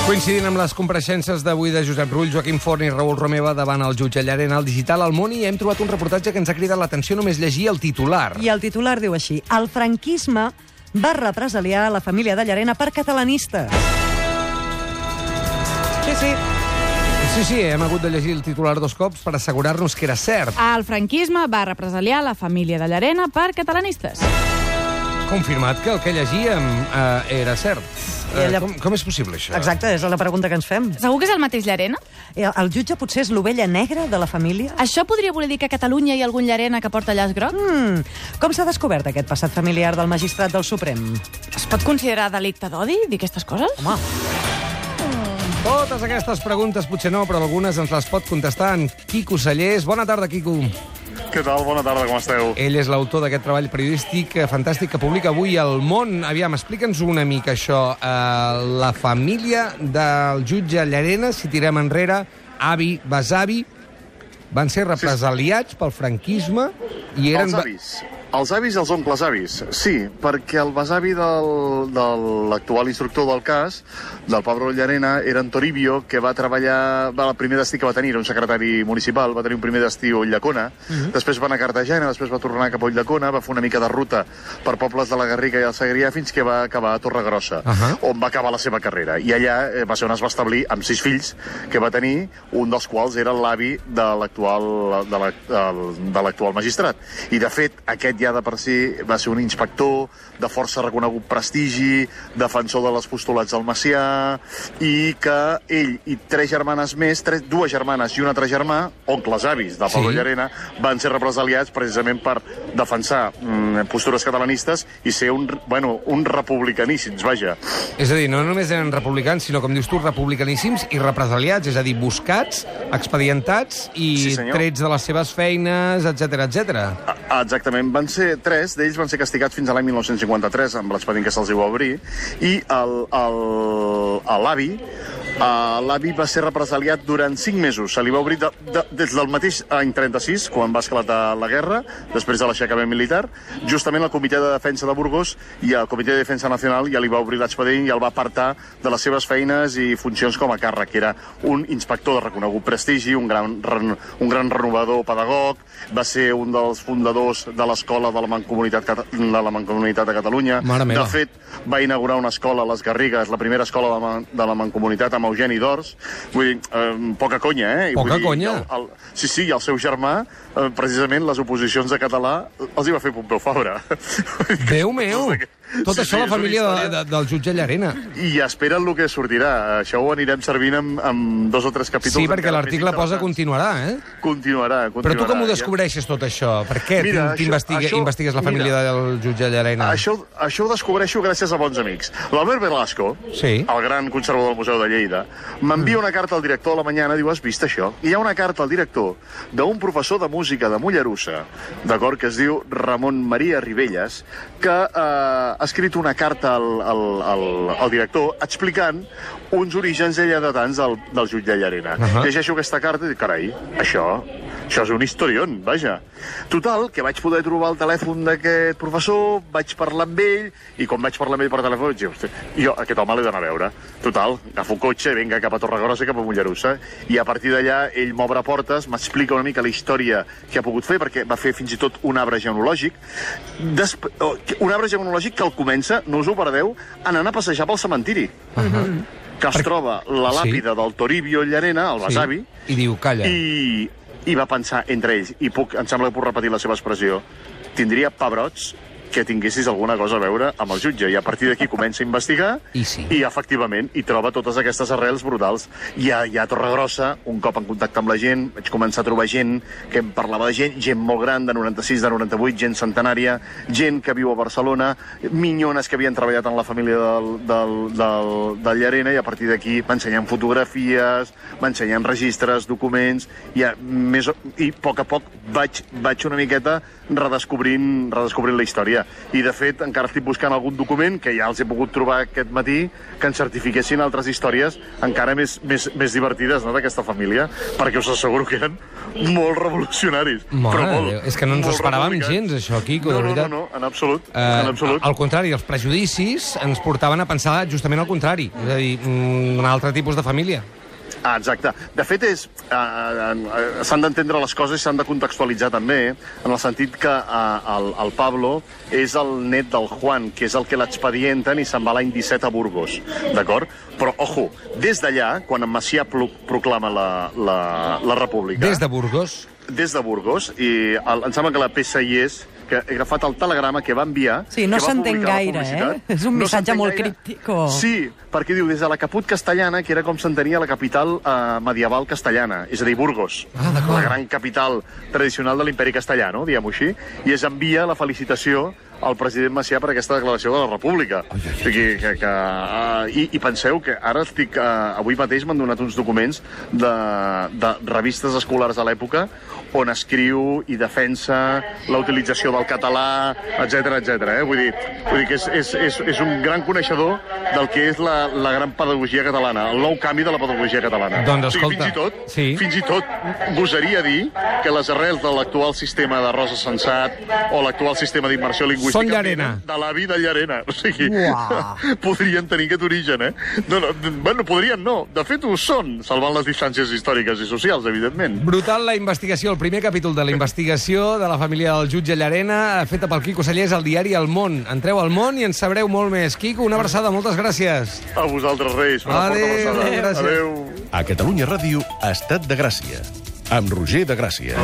Coincidint amb les compareixences d'avui de Josep Rull, Joaquim Forn i Raül Romeva davant el jutge Llarena al Digital al Món, i hem trobat un reportatge que ens ha cridat l'atenció només llegir el titular. I el titular diu així: el franquisme va represaliar la família de Llarena per catalanistes. Sí, hem hagut de llegir el titular 2 cops per assegurar-nos que era cert. El franquisme va represaliar la família de Llarena per catalanistes. Confirmat que el que llegíem era cert. Com és possible, això? Exacte, és la pregunta que ens fem. Segur que és el mateix Llarena? El jutge potser és l'ovella negra de la família? Això podria voler dir que a Catalunya hi ha algun Llarena que porta llaç groc? Com s'ha descobert aquest passat familiar del magistrat del Suprem? Es pot considerar delicte d'odi, dir aquestes coses? Home, Totes aquestes preguntes potser no, però algunes ens les pot contestar en Quico Sallés. Bona tarda, Quico. Què tal? Bona tarda, com esteu? Ell és l'autor d'aquest treball periodístic fantàstic que publica avui al Món. Aviam, explica'ns una mica això. La família del jutge Llarena, si tirem enrere, avi, besavi, van ser represaliats pel franquisme i eren... Els avis i els oncles avis, sí, perquè el besavi de l'actual instructor del cas, del Pablo Llarena, era en Toribio, que va treballar... El primer destí que va tenir era un secretari municipal, va tenir un primer destí a Ulldecona, després va anar a Cartagena, després va tornar cap a Ulldecona, va fer una mica de ruta per pobles de la Garriga i el Segrià fins que va acabar a Torregrossa, on va acabar la seva carrera. I allà va ser on es va establir amb 6 fills que va tenir, un dels quals era l'avi de l'actual magistrat. I, de fet, aquest ja de per si va ser un inspector de força reconegut prestigi, defensor de les postulats del Macià, i que ell i 3 germanes més, 2 germanes i un altre germà, oncles avis de Pablo Llarena, van ser represaliats precisament per defensar postures catalanistes i ser un republicaníssims, vaja. És a dir, no només eren republicans, sinó, com dius tu, republicaníssims i represaliats, és a dir, buscats, expedientats i trets de les seves feines, etc etc. Exactament. Van ser 3 d'ells van ser castigats fins a l'any 1953 amb l'expedient que se'ls va obrir, i l'avi va ser represaliat durant 5 mesos. Se li va obrir des del mateix any 36, quan va esclatar la guerra, després de l'aixecament militar. Justament el Comitè de Defensa de Burgos i el Comitè de Defensa Nacional ja li va obrir l'expedient i el va apartar de les seves feines i funcions com a càrrec, que era un inspector de reconegut prestigi, un gran renovador pedagog, va ser un dels fundadors de l'escola de la Mancomunitat de Catalunya. De fet, va inaugurar una escola a les Garrigues, la primera escola de la Mancomunitat, amb Eugeni d'Ors. Vull dir, poca conya, eh? Poca conya? Sí, i el seu germà, precisament, les oposicions de català els hi va fer Pompeu Fabra. Déu meu! Tot això la família del jutge Llarena. I espera't el que sortirà. Això ho anirem servint amb 2 o 3 capítols. Sí, perquè l'article posa continuarà, eh? Continuarà. Però tu com ho descobreixes, tot això? Per què investigues la família del jutge Llarena? Això ho descobreixo gràcies a bons amics. L'Albert Velasco, el gran conservador del Museu de Lleida, m'envia una carta al director a la Mañana, diu, has vist això? I hi ha una carta al director d'un professor de música de Mollerussa, d'acord, que es diu Ramon Maria Ribelles, que ha escrit una carta al director explicant uns orígens lleidatans del jutge Llarena. Llegeixo aquesta carta i dic, carai, això és un historión, vaja. Total, que vaig poder trobar el telèfon d'aquest professor, vaig parlar amb ell, i quan vaig parlar amb ell per telèfon, jo aquest home l'he d'anar a veure. Total, agafo un cotxe, venga cap a Torregrossa, cap a Mollerussa, i a partir d'allà ell m'obre portes, m'explica una mica la història que ha pogut fer, perquè va fer fins i tot un arbre genealògic, que el comença, no us ho perdeu, anant a passejar pel cementiri. Que es troba la làpida del Toribio Llarena, el besavi, i diu, calla. I va pensar entre ells, i em sembla que puc repetir la seva expressió, tindria pebrots que tinguessis alguna cosa a veure amb el jutge. I a partir d'aquí comença a investigar i efectivament hi troba totes aquestes arrels brutals. I a Torregrossa, un cop en contacte amb la gent, vaig començar a trobar gent que em parlava de gent molt gran, de 96, de 98, gent centenària, gent que viu a Barcelona, minyones que havien treballat en la família del Llarena, i a partir d'aquí m'ensenyen fotografies, m'ensenyen registres, documents, i a poc vaig una miqueta redescobrint la història. I, de fet, encara estic buscant algun document que ja els he pogut trobar aquest matí que ens certifiquessin altres històries encara més divertides, no?, d'aquesta família, perquè us asseguro que eren molt revolucionaris. És que no ens ho esperàvem gens, això, Quico, de veritat. No, en absolut. Al contrari, els prejudicis ens portaven a pensar justament el contrari, és a dir, un altre tipus de família. Exacte. De fet, s'han d'entendre les coses i s'han de contextualitzar també, en el sentit que el Pablo és el net del Juan, que és el que l'expedienten i se'n va l'any 17 a Burgos, d'acord? Però, ojo, des d'allà, quan en Macià proclama la república... Des de Burgos? Des de Burgos, i em sembla que la PSI que he agafat el telegrama que va enviar... Sí, no s'entén gaire, És un missatge molt críptic. Sí, perquè diu, des de la Caput castellana, que era com s'entenia la capital medieval castellana, és a dir, Burgos, la gran capital tradicional de l'imperi castellà, no?, diguem-ho així, i es envia la felicitació al president Macià per aquesta declaració de la República. I penseu que ara avui mateix m'han donat uns documents de revistes escolars a l'època on escriu i defensa la utilització del català, etc. Vull dir que és un gran coneixedor del que és la gran pedagogia catalana, el nou canvi de la pedagogia catalana. Doncs escolta... Fins i tot gosaria dir que les arrels de l'actual sistema de Rosa Sensat o l'actual sistema d'immersió lingüística són Llarena. De l'avi de Llarena. O sigui, podrien tenir aquest origen, Bueno, podrien no. De fet, ho són, salvant les distàncies històriques i socials, evidentment. Brutal la investigació, el primer capítol de la investigació de la família del jutge Llarena, feta pel Quico Sallés al diari El Món. Entreu al Món i en sabreu molt més. Quico, una abraçada, moltes gràcies. A vosaltres, Reis. Adéu. Adéu. A Catalunya Ràdio, Estat de Gràcia, amb Roger de Gràcia.